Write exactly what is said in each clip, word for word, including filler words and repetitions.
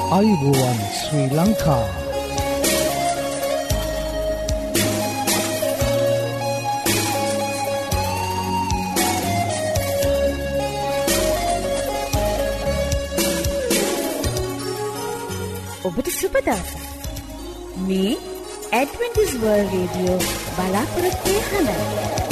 ආයුබෝවන් ශ්‍රී ලංකා. ඔබට සුබ දවසක්. මේ ඇඩ්වෙන්ටිස් වර්ල්ඩ් රේඩියෝ බලාපොරොත්තු හඬයි.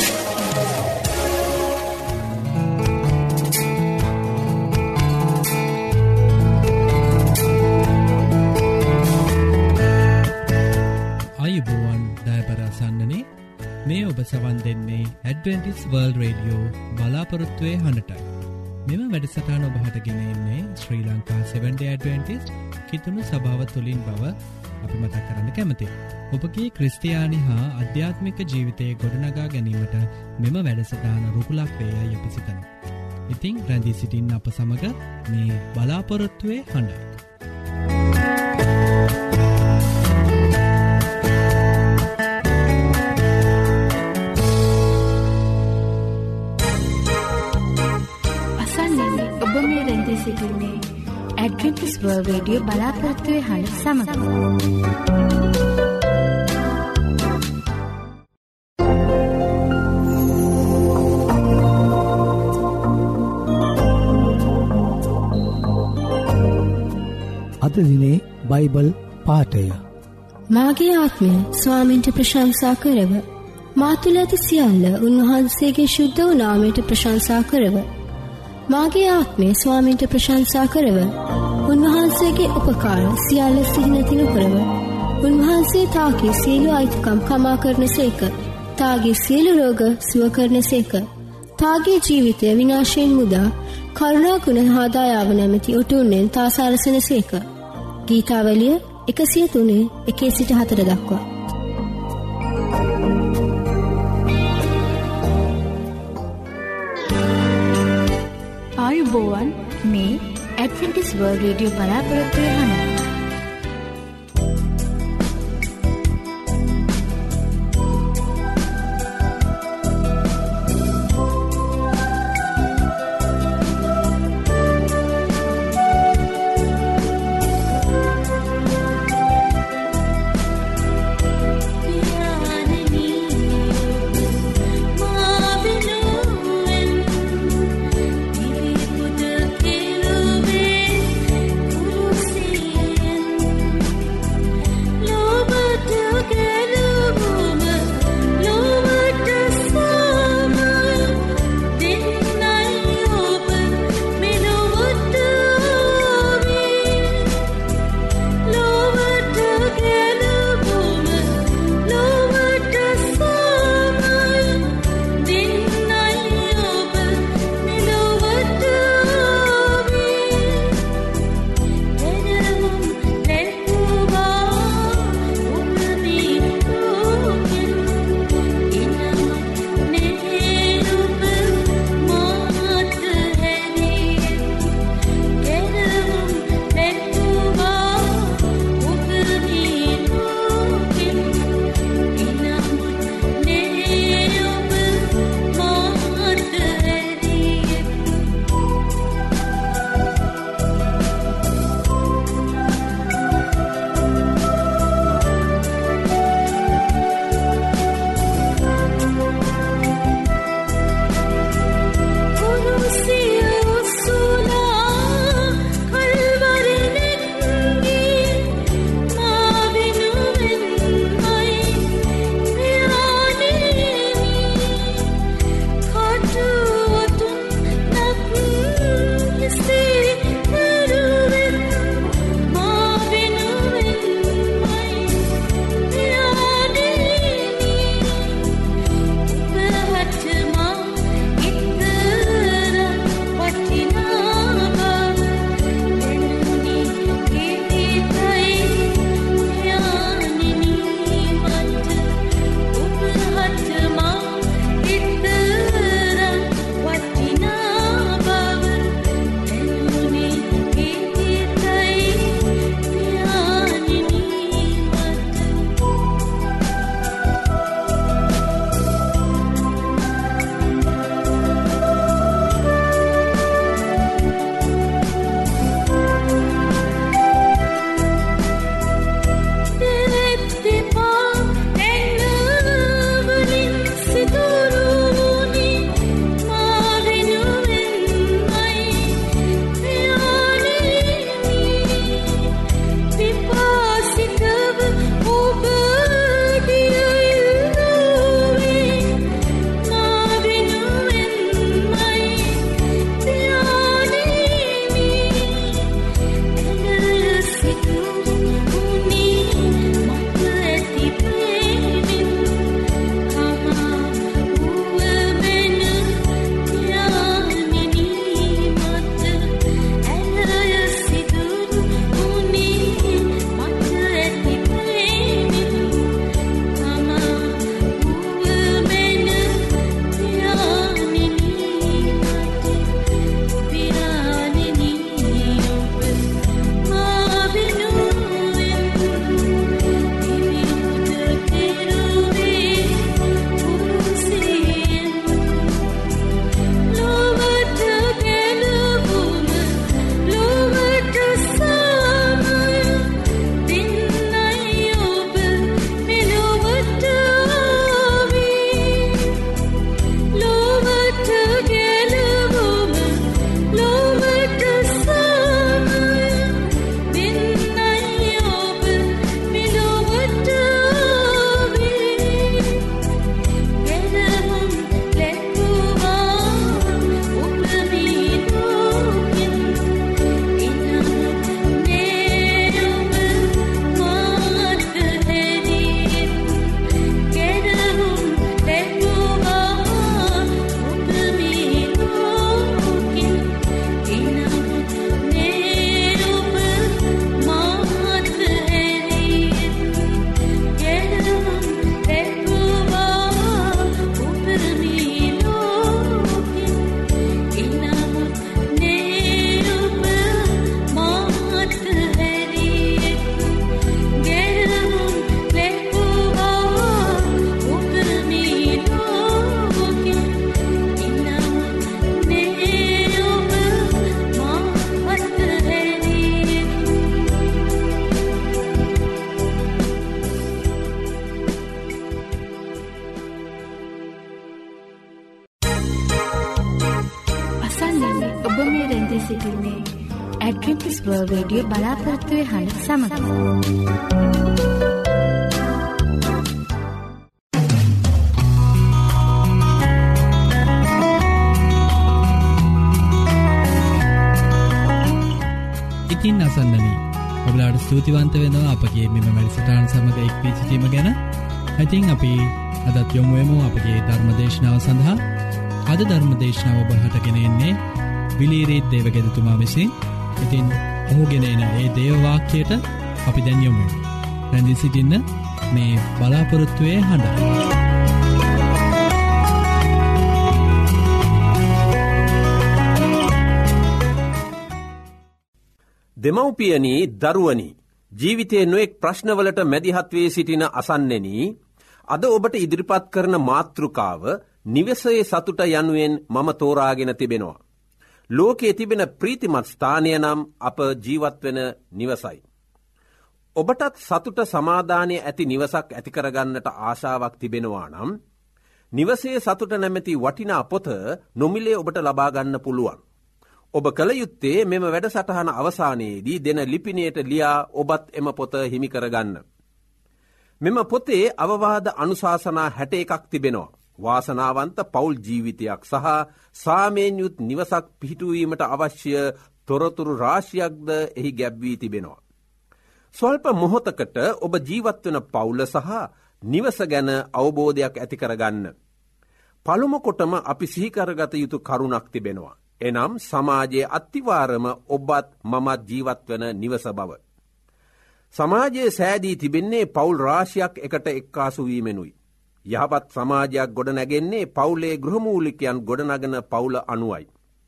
ආයුබෝවන් දයාබර සන්නනේ මේ ඔබ සවන් දෙන්නේ ඇඩ්වෙන්ටිස් වර්ල්ඩ් රේඩියෝ බලාපොරොත්තුවේ හඬටයි. මෙම වැඩසටහන ඔබහට ගෙන එන්නේ ශ්‍රී ලංකා සෙවන්ඩ් ඩේ ඇඩ්වෙන්ටිස්ට් කිතුණු සභාව තුළින් බව අපි මතක් කරන්න කැමතියි. ඔබගේ ක්‍රිස්තියානි හා අධ්‍යාත්මික ජීවිතයේ ගොඩනගා ගැනීමට මෙම වැඩසටහන රුකුලක් වේයයි අපි සිතනවා. ඉතින් රැඳී සිටින්න අප සමග මේ බලාපොරොත්තුවේ හඬ. ඔබ මේ රැඳී සිටින්නේ ඇඩ්වෙන්ටිස් වර්ල්ඩ් රේඩියෝ බලාපොරොත්තුවේ හඬ සමග. අද දිනේ බයිබල් පාඨය. මාගේ ආත්මය ස්වාමීන්ට ප්‍රශංසා කරව. මා තුළ ඇති සියල්ල උන්වහන්සේගේ ශුද්ධ වූ නාමයට ප්‍රශංසා කරව. මාගේ ආත්මය ස්වාමීන්ට ප්‍රශංසා කරව. උන්වහන්සේගේ උපකාර සියල්ල සිහි නැති නොකරව. උන්වහන්සේ තාගේ සියලු අයිතිකම් කමා කරන සේක. තාගේ සියලු රෝග සුව කරන සේක. තාගේ ජීවිතය විනාශයෙන් මුදා කරුණා ගුණ හා දයාව නැමැති උතුම්නෙන් තා සරසන සේක. ගීතාවලිය එකසිය තුනේ එකේ සිට හතර දක්වා. ආයුබෝවන් මේ ඇඩ්වෙන්ටිස් වර්ල්ඩ් රේඩියෝ බලාපොරොත්තුවේ හඬ. See ඇඩ්වෙන්ටිස් වර්ල්ඩ් රේඩියෝ බලාපොරොත්තු වෙන හඬ සමග ඉතින් අසන්නනී ඔබලාට ස්තුතිවන්ත වෙනවා අපගේ මෙම වැඩසටහන සමග එක් වී සිටීම ගැන. ඉතින් අපි අදත් යොමු වෙමු අපගේ ධර්මදේශනාව සඳහා. අද ධර්මදේශනාව ඔබට ගෙන එන්නේ විලීරීත් දේවගෙදතුමා විසින්. ඉතින් ඔහු ගෙන එන ඒ දේව වාක්‍යයට අපි දැන් යොමු වෙමු. රැඳී සිටින්න මේ බලාපොරොත්තුවේ හඬ. දෙමව්පියනි, දරුවනි, ජීවිතයේ නොඑක් ප්‍රශ්නවලට මැදිහත් වී සිටින අසන්නෙනි, අද ඔබට ඉදිරිපත් කරන මාතෘකාව නිවසේ සතුට යනුවෙන් මම තෝරාගෙන තිබෙනවා. ලෝකයේ තිබෙන ප්‍රීතිමත් ස්ථානය නම් අප ජීවත් වෙන නිවසයි. ඔබටත් සතුට සමාදානය ඇති නිවසක් ඇති කරගන්නට ආශාවක් තිබෙනවා නම් නිවසේ සතුට නැමැති වටිනා පොත නොමිලේ ඔබට ලබා ගන්න පුළුවන්. ඔබ කළ යුත්තේ මෙම වැඩසටහන අවසානයේදී දෙන ලිපිනයට ලියා ඔබත් එම පොත හිමි කරගන්න. මෙම පොතේ අවවාද අනුශාසනා හැට එකක් තිබෙනවා. වාසනාවන්ත පවුල් ජීවිතයක් සහ සාමයෙන් යුත් නිවසක් පිහිටුවීමට අවශ්‍ය තොරතුරු රාශියක්ද එහි ගැබ්වී තිබෙනවා. ස්වල්ප මොහොතකට ඔබ ජීවත්වන පවුල සහ නිවස ගැන අවබෝධයක් ඇති කරගන්න. පළමු කොටම අපි සිහිකරගත යුතු කරුණක් තිබෙනවා. එනම් සමාජයේ අත්තිවාරම ඔබත් මමත් ජීවත්වන නිවස බව. සමාජයේ සෑදී තිබෙන්නේ පවුල් රාශියක් එකට එක්කාසු වීමෙනුයි. යහපත් සමාජයක් ගොඩනැගෙන්නේ පවුලේ ගෘහමූලිකයන් ගොඩනගන පවුල අනුවයි.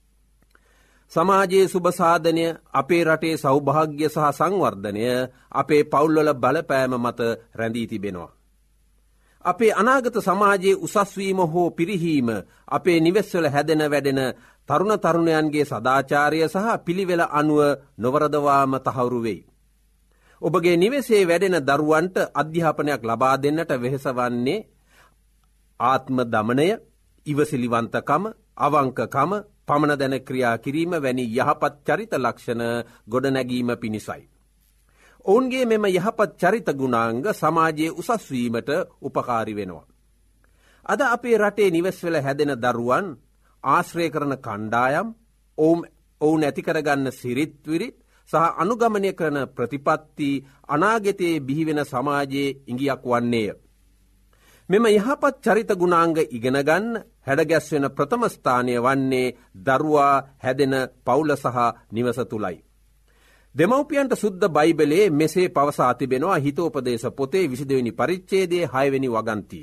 සමාජයේ සුබසාධනය, අපේ රටේ සෞභාග්‍ය සහ සංවර්ධනය අපේ පවුල්වල බලපෑම මත රැඳී තිබෙනවා. අපේ අනාගත සමාජයේ උසස්වීම හෝ පිරිහීම අපේ නිවෙස්වල හැදෙන වැඩෙන තරුණ තරුණයන්ගේ සදාචාරය සහ පිළිවෙල අනුව නොවරදවාම තහවුරු වෙයි. ඔබගේ නිවෙසේ වැඩෙන දරුවන්ට අධ්‍යාපනයක් ලබා දෙන්නට වෙහෙසවන්නේ ආත්ම දමනය, ඉවසිලිවන්තකම, අවංකකම, පමණ දැන ක්‍රියා කිරීම වැනි යහපත් චරිත ලක්ෂණ ගොඩනැගීම පිණිසයි. ඔවුන්ගේ මෙම යහපත් චරිත ගුණාංග සමාජයේ උසස්වීමට උපකාරී වෙනවා. අද අපේ රටේ නිවෙස්වල හැදෙන දරුවන් ආශ්‍රය කරන කණ්ඩායම්, ඔවුන් ඇති කරගන්න සිරිත් විරිත් සහ අනුගමනය කරන ප්‍රතිපත්ති අනාගතයේ බිහිවෙන සමාජයේ ඉඟියක් වන්නේය. මෙම යහපත් චරිත ගුණාංග ඉගෙන ගන්න හැඩගැස්වෙන ප්‍රථම ස්ථානය වන්නේ දරුවා හැදෙන පවුල සහ නිවස තුලයි. දෙමව්පියන්ට සුද්ධ බයිබලයේ මෙසේ පවසා තිබෙනවා හිතෝපදේශ පොතේ විසිදෙවෙනි පරිච්ඡේදයේ හයවෙනි වගන්තිය.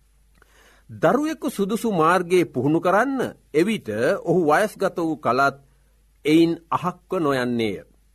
දරුවෙකු සුදුසු මාර්ගයේ පුහුණු කරන්න එවිට ඔහු වයස්ගත වූ කලත් එයින් අහක්ව නොයන්නේය.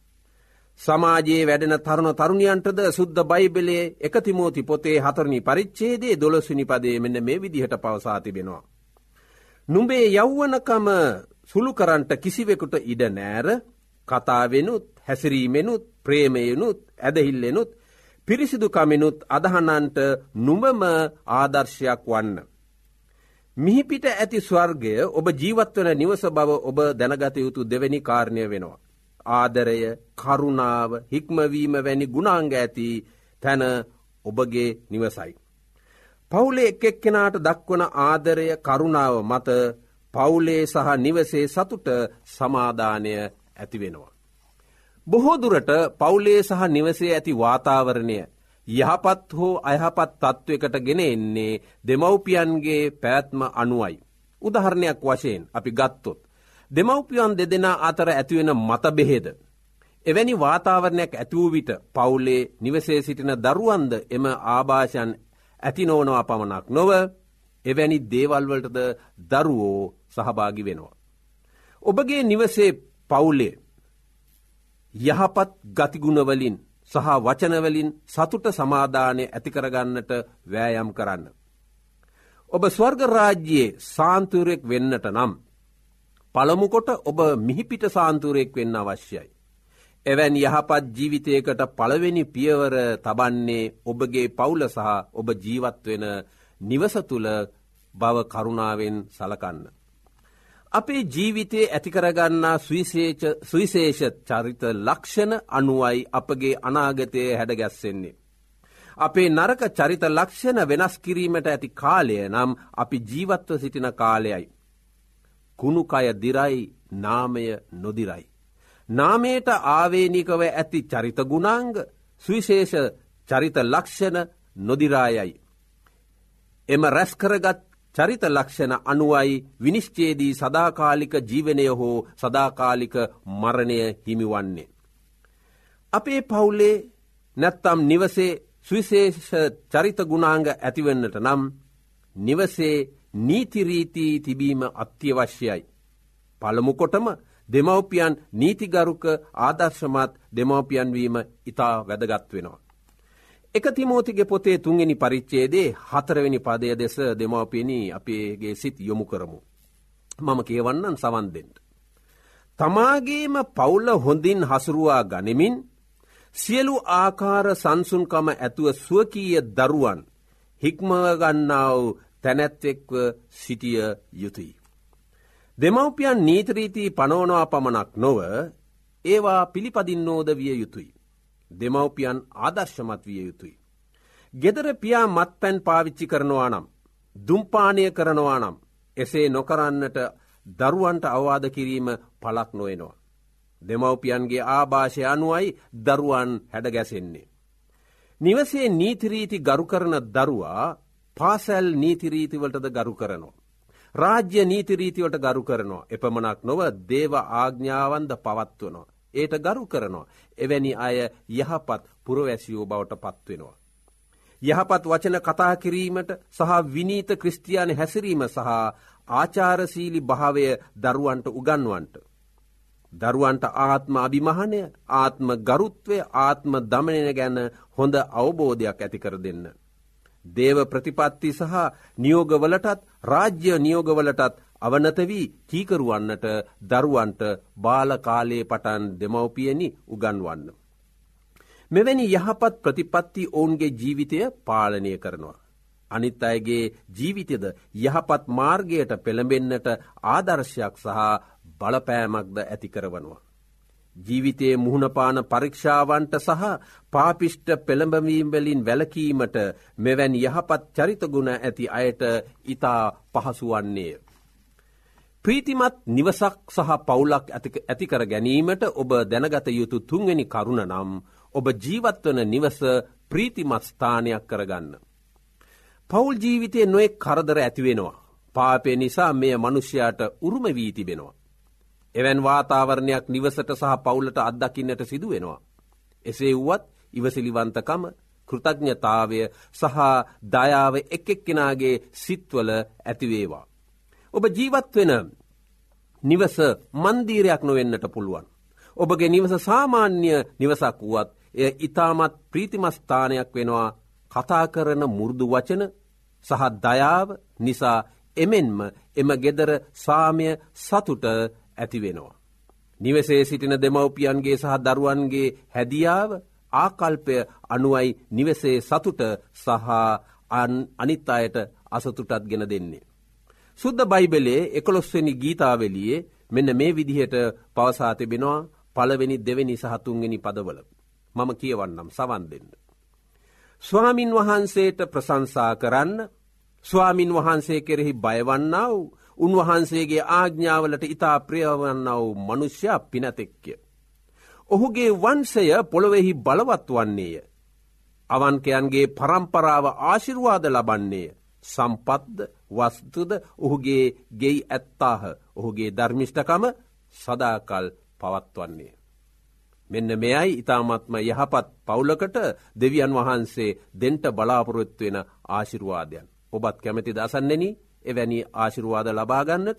සමාජයේ වැඩෙන තරුණ තරුණියන්ටද සුද්ධ බයිබලයේ එක තිමෝති පොතේ හතරවෙනි පරිච්ඡේදයේ දොළොස්වෙනි පදයේ මෙන්න මේ විදිහට පවසා තිබෙනවා. නුඹේ යෞවනකම සුළු කරන්ට කිසිවෙකුට ඉඩ නෑර, කතාවෙනුත්, හැසිරීමෙනුත්, ප්‍රේමයෙනුත්, ඇදහිල්ලෙනුත්, පිරිසිදුකමෙනුත් අදහනන්ට නුඹම ආදර්ශයක් වන්න. මිහිපිට ඇති ස්වර්ගය ඔබ ජීවත්වන නිවස බව ඔබ දැනගත යුතු දෙවැනි කාරණය වෙනවා. ආදරය, කරුණාව, හික්මවීම වැනි ගුණාංග ඇති තැන ඔබගේ නිවසයි. පවුලේ එක් එක්කෙනාට දක්වන ආදරය, කරුණාව මත පවුලේ සහ නිවසේ සතුට සමාදානය ඇති වෙනවා. බොහෝ දුරට පවුලේ සහ නිවසේ ඇති වාතාවරණය යහපත් හෝ අයහපත් තත්ත්වයකට ගෙන එන්නේ දෙමව්පියන්ගේ පැවැත්ම අනුවයි. උදාහරණයක් වශයෙන් අපි ගත්තොත් දෙමව්පියන් දෙදෙනා අතර ඇතිවෙන මතභේද. එවැනි වාතාවරණයක් ඇති වූ විට පවුලේ නිවසේ සිටින දරුවන්ද එම ආభాෂයන් ඇති නොවනවා පමණක් නොව එවැනි දේවල් වලටද දරුවෝ සහභාගී වෙනවා. ඔබගේ නිවසේ පවුලේ යහපත් ගතිගුණ වලින් සහ වචන වලින් සතුට සමාදානය ඇති කරගන්නට වෑයම් කරන්න. ඔබ ස්වර්ග රාජ්‍යයේ සාන්තුරෙක් වෙන්නට නම් පළමු කොට ඔබ මිහිපිට සාන්තුරෙක් වෙන්න අවශ්‍යයි. එවැනි යහපත් ජීවිතයකට පළවෙනි පියවර තබන්නේ ඔබගේ පවුල සහ ඔබ ජීවත් වෙන නිවස තුල බව කරුණාවෙන් සලකන්න. අපේ ජීවිතයේ ඇතිකරගන්නා සුවිශේෂ චරිත ලක්ෂණ අනුවයි අපගේ අනාගතය හැඩගැස්සෙන්නේ. අපේ නරක චරිත ලක්ෂණ වෙනස් කිරීමට ඇති කාලය නම් අපි ජීවත්ව සිටින කාලයයි. කුණුකය දිරයි, නාමය නොදිරයි. නාමයට ආවේනිකව ඇති චරිත ගුණාංග සුවිශේෂ චරිත ලක්ෂණ නොදිරායයි. එම රැස්කරගත් චරිත ලක්ෂණ අනුවයි විනිශ්චයේදී සදාකාලික ජීවනය හෝ සදාකාලික මරණය හිමිවන්නේ. අපේ පවුලේ නැත්තම් නිවසේ සුවිශේෂ චරිත ගුණාංග ඇතිවෙන්නට නම් නිවසේ නීතිරීති තිබීම අත්‍යවශ්‍යයි. පළමු කොටම දෙමව්පියන් නීතිගරුක ආදර්ශමත් දෙමව්පියන් වීම ඉතා වැදගත් වෙනවා. එක තිමෝතිගේ පොතේ තුන්වෙනි පරිච්ඡේදයේ හතරවෙනි පදය දෙස දෙමව්පියනි අපේගේ සිත් යොමු කරමු. මම කියවන්නම් සවන් දෙන්න. තමාගේම පවුල හොඳින් හසුරුවා ගනිමින් සියලු ආකාර සංසුන්කම ඇතුව ස්වකීය දරුවන් හික්මව ගන්නා වූ තැනැත්තෙක්ව සිටිය යුතුයි. දෙමව්පියන් නීතිරීති පනවනවා පමණක් නොව ඒවා පිළිපදින්නෝද විය යුතුයි. දෙමව්පියන් ආදර්ශමත් විය යුතුයි. ගෙදර පියා මත්පැන් පාවිච්චි කරනවා නම්, දුම්පානය කරනවා නම් එසේ නොකරන්නට දරුවන්ට අවවාද කිරීම පළක් නොවෙනවා. දෙමව්පියන්ගේ ආභාෂය අනුවයි දරුවන් හැඩගැසෙන්නේ. නිවසේ නීතිරීති ගරු කරන දරුවා පාසැල් නීතිරීතිවලටද ගරු කරනවා. රාජ්‍ය නීතිරීතිවලට ගරු කරනවා. එපමණක් නොව දේව ආඥාවන්ද පවත්වනවා. ඒට ගරු කරනවා. එවැනි අය යහපත් පුරවැසියෝ බවට පත්වෙනවා. යහපත් වචන කතා කිරීමට සහ විනීත ක්‍රිස්තියානි හැසිරීම සහ ආචාරශීලී භාවය දරුවන්ට උගන්වන්නට. දරුවන්ට ආත්ම අභිමානය, ආත්ම ගරුත්වය, ආත්ම දමනය ගැන හොඳ අවබෝධයක් ඇති කර දෙන්න. දේව ප්‍රතිපත්ති සහ නියෝගවලටත් රාජ්‍ය නියෝගවලටත් අවනත වී කීකරුවන්නට දරුවන්ට බාල කාලයේ පටන් දෙමව්පියනි උගන්වන්න. මෙවැනි යහපත් ප්‍රතිපත්ති ඔවුන්ගේ ජීවිතය පාලනය කරනවා. අනිත් අයගේ ජීවිතයද යහපත් මාර්ගයට පෙළඹෙන්නට ආදර්ශයක් සහ බලපෑමක්ද ඇති කරවනවා. ජීවිතයේ මුහුණපාන පරීක්ෂාවන්ට සහ පාපිෂ්ට පෙළඹවීම් වලින් වැළකීමට මෙවැනි යහපත් චරිත ගුණ ඇති අයට ඊතා පහසු වන්නේය. ප්‍රීතිමත් නිවසක් සහ පවුලක් ඇති කර ගැනීමට ඔබ දැනගත යුතු තුන්වෙනි කරුණ නම් ඔබ ජීවත්වන නිවස ප්‍රීතිමත් ස්ථානයක් කරගන්න. පවුල් ජීවිතයේ නොයෙක් කරදර ඇති වෙනවා. පාපය නිසා මෙය මනුෂ්‍යයාට උරුම වී තිබෙනවා. එවැන් වාතාවරණයක් නිවසට සහ පවුලට අත්දකින්නට සිදු වෙනවා. එසේ වුවත් ඉවසිලිවන්තකම, කෘතඥතාවය සහ දයාව එක් එක්කෙනාගේ සිත්වල ඇතිවේවා. ඔබ ජීවත් වෙන නිවස මන්දිරයක් නොවෙන්නට පුළුවන්. ඔබගේ නිවස සාමාන්‍ය නිවසක් වුවත් එය ඊටමත් ප්‍රීතිමත් ස්ථානයක් වෙනවා. කතා කරන මුරුදු වචන සහ දයාව නිසා එමෙන්ම එම ගෙදර සාමය සතුට ඇති වෙනවා. නිවසේ සිටින දෙමව්පියන්ගේ සහ දරුවන්ගේ හැදියාව ආකල්පය අනුවයි නිවසේ සතුට සහ අනිත් අයට අසතුටත් ගෙන දෙන්නේ. සුද්ධ බයිබලයේ එකොළොස්වෙනි ගීතාවලියේ මෙන්න මේ විදිහට පවසා තිබෙනවා පළවෙනි දෙවෙනි සහ තුන්වෙනි පදවල. මම කියවන්නම් සවන් දෙන්න. ස්වාමින් වහන්සේට ප්‍රශංසා කරන්න, ස්වාමින් වහන්සේ කෙරෙහි බයවන්නා වූ, උන්වහන්සේගේ ආඥාවලට ඉතා ප්‍රියවන්නා වූ මනුෂ්‍යයා පිනතෙක්ය. ඔහුගේ වංශය පොළොවෙහි බලවත් වන්නේය. අවන්කයන්ගේ පරම්පරාව ආශිර්වාද ලබන්නේය. සම්පත්ද වස්තුද ඔහුගේ ගෙයි ඇත්තාහ. ඔහුගේ ධර්මිෂ්ඨකම සදාකල් පවත්වන්නේ. මෙන්න මෙයයි ඊ타මත්ම යහපත් පවුලකට දෙවියන් වහන්සේ දෙන්ට බලාපොරොත්තු වෙන ආශිර්වාදයන්. ඔබත් කැමැතිද අසන්නෙනි එවැනි ආශිර්වාද ලබා ගන්නට?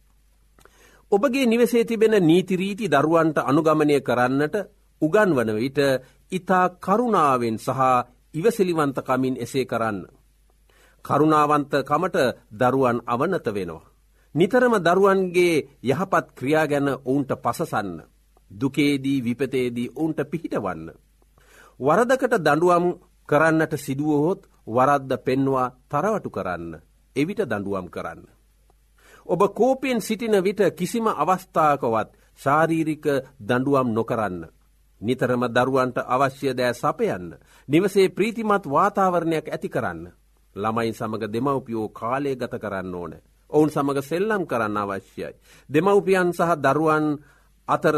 ඔබගේ නිවසේ තිබෙන නීති රීති දරුවන්ට අනුගමනය කරන්නට උගන්වන විට ඊතා කරුණාවෙන් සහ ඉවසිලිවන්තකමින් එසේ කරන්න. කරුණාවන්තකමට දරුවන් අවනත වෙනවා. නිතරම දරුවන්ගේ යහපත් ක්‍රියා ගැන ඔවුන්ට පසසන්න. දුකේදී විපතේදී ඔවුන්ට පිහිටවන්න. වරදකට දඬුවම් කරන්නට සිදුවහොත් වරද්ද පෙන්වා තරවටු කරන්න. එවිට දඬුවම් කරන්න. ඔබ කෝපයෙන් සිටින විට කිසිම අවස්ථාවකවත් ශාරීරික දඬුවම් නොකරන්න. නිතරම දරුවන්ට අවශ්‍ය දෑ සපයන්න. නිවසේ ප්‍රීතිමත් වාතාවරණයක් ඇති කරන්න. ළමයි සමග දෙමව්පියෝ කාලය ගත කරන්න ඕන. ඔවුන් සමග සෙල්ලම් කරන්න අවශ්‍යයි. දෙමව්පියන් සහ දරුවන් අතර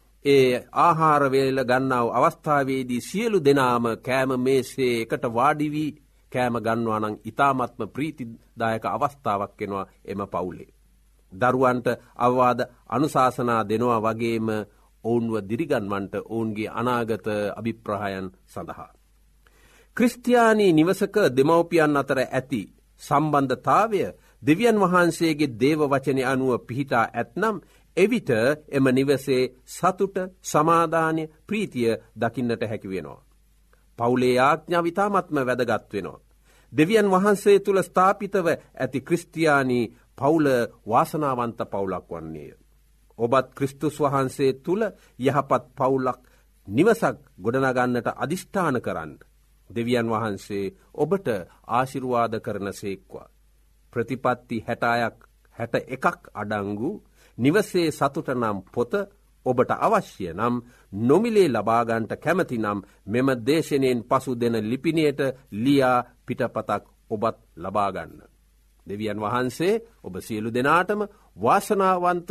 ඒ ආහාර වේල ගන්නාව අවස්ථාවේදී සියලු දෙනාම කෑම මේසේ එකට වාඩි වී කෑම ගන්නවා නම් ඊ타මත්ම ප්‍රීතිදායක අවස්ථාවක් වෙනවා එම පවුලේ. දරුවන්ට අවවාද අනුශාසනා දෙනවා වගේම ඔවුන්ව දිරිගන්වන්නට ඔවුන්ගේ අනාගත අභිප්‍රායන් සඳහා. ක්‍රිස්තියානි නිවසක දෙමව්පියන් අතර ඇති සම්බන්ධතාවය දෙවියන් වහන්සේගේ දේව වචනය අනුව පිහිටා ඇත්නම් එවිට එම නිවසේ සතුට, සමාදානය, ප්‍රීතිය දකින්නට හැකි වෙනවා. පවුලේ ආඥාව ඉතාමත්ම වැදගත් වෙනවා. දෙවියන් වහන්සේ තුල ස්ථාපිතව ඇති ක්‍රිස්තියානි පවුල වාසනාවන්ත පවුලක් වන්නේය. ඔබත් ක්‍රිස්තුස් වහන්සේ තුල යහපත් පවුලක් නිවසක් ගොඩනගන්නට අදිෂ්ඨාන කරන්න. දෙවියන් වහන්සේ ඔබට ආශිර්වාද කරන සේක්වා. ප්‍රතිපත්ති හැටයක් හැට එකක් අඩංගු නිවසේ සතුට නම් පොත ඔබට අවශ්‍ය නම් නොමිලේ ලබාගන්ට කැමති නම් මෙම දේශනයෙන් පසු දෙන ලිපිනයට ලියා පිටපතක් ඔබත් ලබාගන්න. දෙවියන් වහන්සේ ඔබ සියලු දෙනාටම වාසනාවන්ත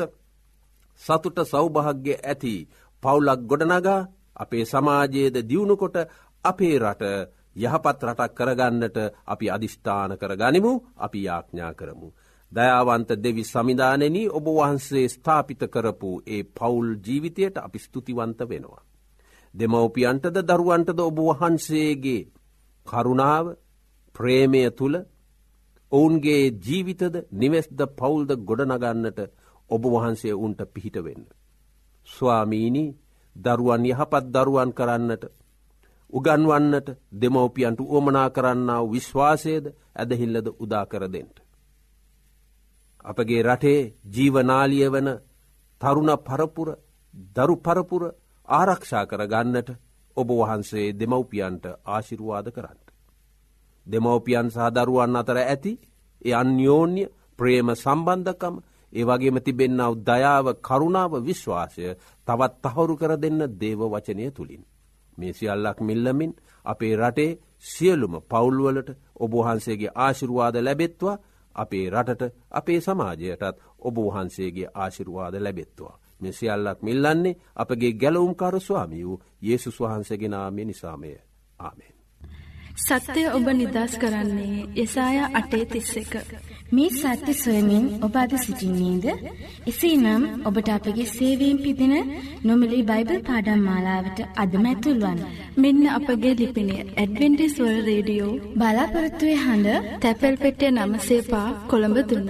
සතුට සෞභාග්‍ය ඇති පවුලක් ගොඩනගා අපේ සමාජයේද දියුණුකොට අපේ රට යහපත් රටක් කරගන්නට අපි අදිෂ්ඨාන කරගනිමු. අපි යාඥා කරමු. දයාවන්ත දෙවි සමිදානෙනි, ඔබ වහන්සේ ස්ථාපිත කරපු ඒ පවුල් ජීවිතයට අපි ස්තුතිවන්ත වෙනවා. දෙමව්පියන්ටද දරුවන්ටද ඔබ වහන්සේගේ කරුණාව ප්‍රේමය තුල ඔවුන්ගේ ජීවිතද නිවෙස්ද පවුල්ද ගොඩනගන්නට ඔබ වහන්සේ උන්ට පිහිට වෙන්න. ස්වාමීනි, දරුවන් යහපත් දරුවන් කරන්නට උගන්වන්නට දෙමව්පියන්ට උවමනා කරන්නා වූ විශ්වාසයද ඇදහිල්ලද උදා කර දෙන්න. අපගේ රටේ ජීවනාලිය වන තරුණ පරපුර, දරු පරපුර ආරක්ෂා කරගන්නට ඔබ වහන්සේ දෙමව්පියන්ට ආශිර්වාද කරන්න. දෙමව්පියන් සහ දරුවන් අතර ඇති ඒ අන්‍යෝන්‍ය ප්‍රේම සම්බන්ධකම, ඒ වගේම තිබෙන්නා වූ දයාව, කරුණාව, විශ්වාසය තවත් තහවුරු කර දෙන්න දේව වචනය තුලින්. මේ සියල්ලක් මිල්ලමින් අපේ රටේ සියලුම පවුල්වලට ඔබ වහන්සේගේ ආශිර්වාද ලැබෙත්වා. අපේ රටට, අපේ සමාජයටත් ඔබ වහන්සේගේ ආශිර්වාද ලැබෙත්වා. මේ සියල්ලක් මිල්ලන්නේ අපගේ ගැලවුම්කාර ස්වාමී වූ යේසුස් වහන්සේගේ නාමය නිසාමය. ආමෙන්. සත්‍යය ඔබ නිදහස් කරන්නේ යෙසායා අටේ තිස් එක. මේ සත්‍ය සොයමින් ඔබ අද සිටින්නේද? එසේනම් ඔබට අපගේ සේවයෙන් පිදෙන නොමිලේ බයිබල් පාඩම් මාලාවට අදම ඇතුල් වන්න. මෙන්න අපගේ ලිපිනය ඇඩ්වෙන්ටිස් වර්ල්ඩ් රේඩියෝ බලාපොරොත්තුවේ හඬ, තැපැල් පෙට්ටිය නම සේපා, කොළඹ තුන.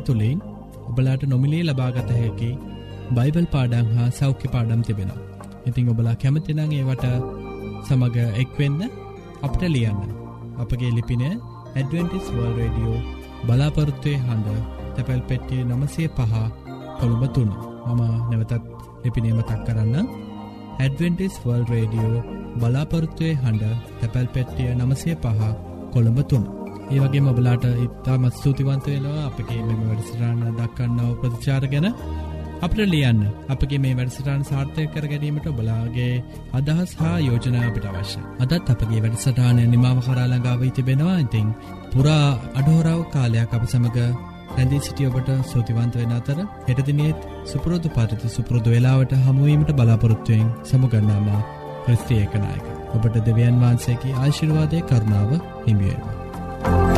තුළින් ඔබලාට නොමිලේ ලබාගත හැකි බයිබල් පාඩම් හා සෞඛ්‍ය පාඩම් තිබෙනවා. ඉතින් ඔබලා කැමති නම් ඒවට සමග එක්වෙන්න අපට ලියන්න. අපගේ ලිපින ඇඩ්වෙන්ටිස් වර්ල්ඩ් රේඩියෝ බලාපොරොත්තුවේ හඬ තැපැල් පෙට්ටිය නවසිය පහ කොළඹ තුන. මම නැවතත් ලිපිනය මතක් කරන්න. ඇඩ්වෙන්ටිස් වර්ල්ඩ් රේඩියෝ බලාපොරොත්තුවේ හඬ තැපැල් පෙට්ටිය නවසිය පහ කොළඹ තුන. ඒ වගේ ඔබලාට ඉතාමත් ස්තුතිවන්ත වෙනවා අපගේ මෙම වැඩසටහන දක්වන්නව ප්‍රතිචාර ගැන. අපට ලියන්න. අපගේ මේ වැඩසටහන සාර්ථක කර ගැනීමට ඔබලාගේ අදහස් හා යෝජනා අපිට අවශ්‍යයි. අදත් අපගේ වැඩසටහන නිමාව කරා ළඟා වී තිබෙනවා. ඉතින් පුරා අඩෝරාව කාලයක් අප සමග රැඳී සිටි ඔබට ස්තුතිවන්ත වෙන අතර හෙට දිනේත් සුපුරුදු පරිදි සුපුරුදු වේලාවට හමු වීමට බලාපොරොත්තු වෙමින් සමුගන්නාම ක්‍රිස්ති ඒකනායක. ඔබට දෙවියන් වහන්සේගේ ආශිර්වාදයේ කරුණාව හිමි වේවා.